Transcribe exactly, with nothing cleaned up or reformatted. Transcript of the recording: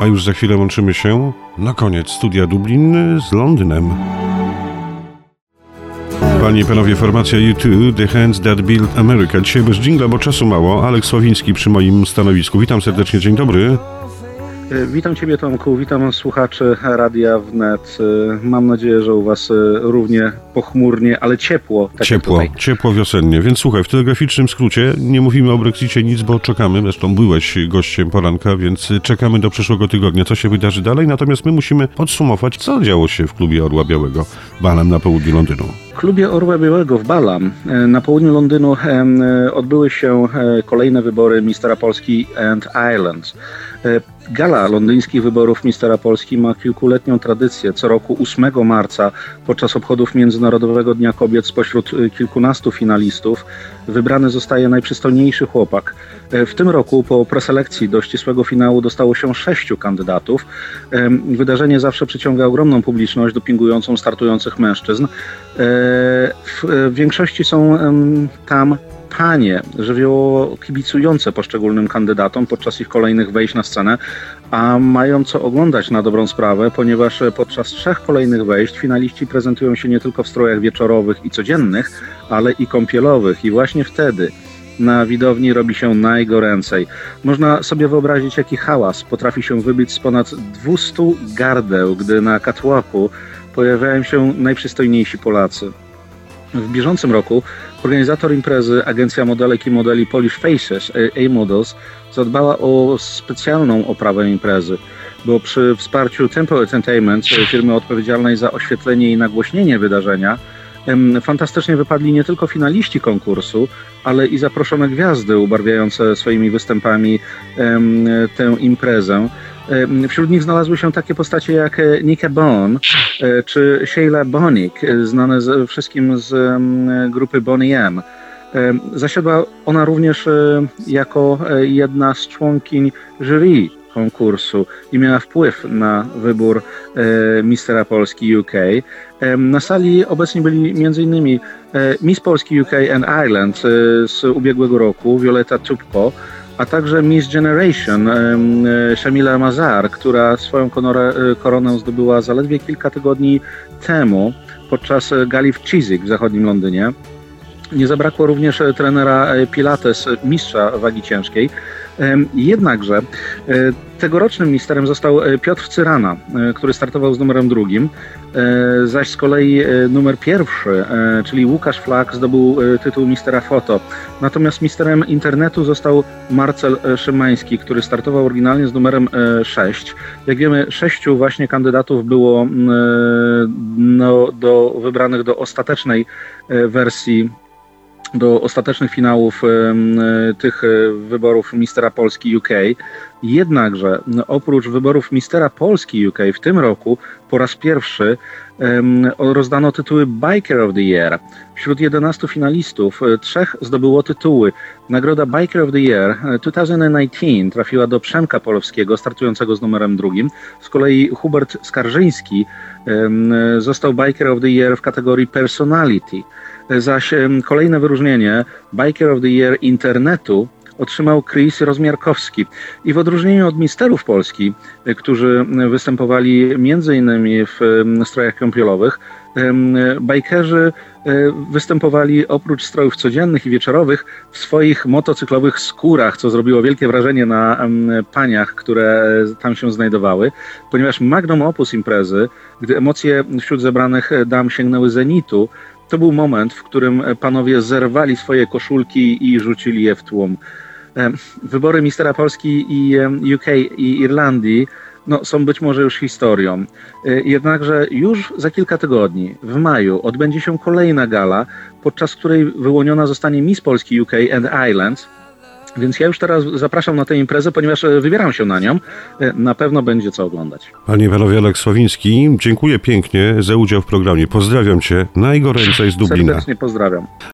A już za chwilę łączymy się na koniec Studia Dublin z Londynem. Panie i panowie, formacja U dwa, The Hands That Built America. Dzisiaj bez dżingla, bo czasu mało. Aleks Sławiński przy moim stanowisku. Witam serdecznie, dzień dobry. Witam Ciebie, Tomku, witam słuchaczy Radia Wnet. Mam nadzieję, że u Was równie pochmurnie, ale ciepło. Tak ciepło, ciepło wiosennie. Więc słuchaj, w telegraficznym skrócie nie mówimy o Brexicie nic, bo czekamy. Zresztą byłeś gościem poranka, więc czekamy do przyszłego tygodnia, co się wydarzy dalej. Natomiast my musimy podsumować, co działo się w klubie Orła Białego Balham na południu Londynu. W klubie Orła Białego w Balham na południu Londynu odbyły się kolejne wybory Mistera Polski and Ireland. Gala londyńskich wyborów Mistera Polski ma kilkuletnią tradycję. Co roku ósmego marca podczas obchodów Międzynarodowego Dnia Kobiet spośród kilkunastu finalistów wybrany zostaje najprzystojniejszy chłopak. W tym roku po preselekcji do ścisłego finału dostało się sześciu kandydatów. Wydarzenie zawsze przyciąga ogromną publiczność dopingującą startujących mężczyzn. W większości są tam panie żywiołowo kibicujące poszczególnym kandydatom podczas ich kolejnych wejść na scenę, a mają co oglądać na dobrą sprawę, ponieważ podczas trzech kolejnych wejść finaliści prezentują się nie tylko w strojach wieczorowych i codziennych, ale i kąpielowych. I właśnie wtedy na widowni robi się najgoręcej. Można sobie wyobrazić, jaki hałas potrafi się wybić z ponad dwustu gardeł, gdy na catwalku pojawiają się najprzystojniejsi Polacy. W bieżącym roku organizator imprezy, agencja modelek i modeli Polish Faces, A-Models, zadbała o specjalną oprawę imprezy, bo przy wsparciu Tempo Entertainment, firmy odpowiedzialnej za oświetlenie i nagłośnienie wydarzenia, fantastycznie wypadli nie tylko finaliści konkursu, ale i zaproszone gwiazdy ubarwiające swoimi występami tę imprezę. Wśród nich znalazły się takie postacie jak Nika Bone czy Sheila Bonick, znane z, wszystkim z grupy Boney M. Zasiadła ona również jako jedna z członkiń jury konkursu i miała wpływ na wybór Mistera Polski U K. Na sali obecni byli m.in. Miss Polski U K and Ireland z ubiegłego roku, Violeta Tupko, a także Miss Generation Shamila Mazar, która swoją koronę, koronę zdobyła zaledwie kilka tygodni temu podczas gali w Chiswick w zachodnim Londynie. Nie zabrakło również trenera Pilates, mistrza wagi ciężkiej. Jednakże tegorocznym misterem został Piotr Cyrana, który startował z numerem drugim, zaś z kolei numer pierwszy, czyli Łukasz Flak, zdobył tytuł mistera foto. Natomiast misterem internetu został Marcel Szymański, który startował oryginalnie z numerem sześć. Jak wiemy, sześciu właśnie kandydatów było no, do, wybranych do ostatecznej wersji do ostatecznych finałów y, tych y, wyborów Mistera Polski U K. Jednakże no, oprócz wyborów Mistera Polski U K w tym roku po raz pierwszy y, rozdano tytuły Biker of the Year. Wśród jedenastu finalistów y, trzech zdobyło tytuły. Nagroda Biker of the Year dwa tysiące dziewiętnaście trafiła do Przemka Polowskiego, startującego z numerem drugim. Z kolei Hubert Skarżyński y, został Biker of the Year w kategorii Personality. Zaś kolejne wyróżnienie Biker of the Year internetu otrzymał Chris Rozmiarkowski. I w odróżnieniu od misterów Polski, którzy występowali między innymi w strojach kąpielowych, bajkerzy występowali oprócz strojów codziennych i wieczorowych w swoich motocyklowych skórach, co zrobiło wielkie wrażenie na paniach, które tam się znajdowały, ponieważ magnum opus imprezy, gdy emocje wśród zebranych dam sięgnęły zenitu, to był moment, w którym panowie zerwali swoje koszulki i rzucili je w tłum. Wybory Mistera Polski i U K i Irlandii no, są być może już historią. Jednakże już za kilka tygodni, w maju, odbędzie się kolejna gala, podczas której wyłoniona zostanie Miss Polski U K and Ireland. Więc ja już teraz zapraszam na tę imprezę, ponieważ wybieram się na nią. Na pewno będzie co oglądać. Panie panowie, Aleks Sławiński, dziękuję pięknie za udział w programie. Pozdrawiam Cię najgoręcej z Dublina. Serdecznie pozdrawiam.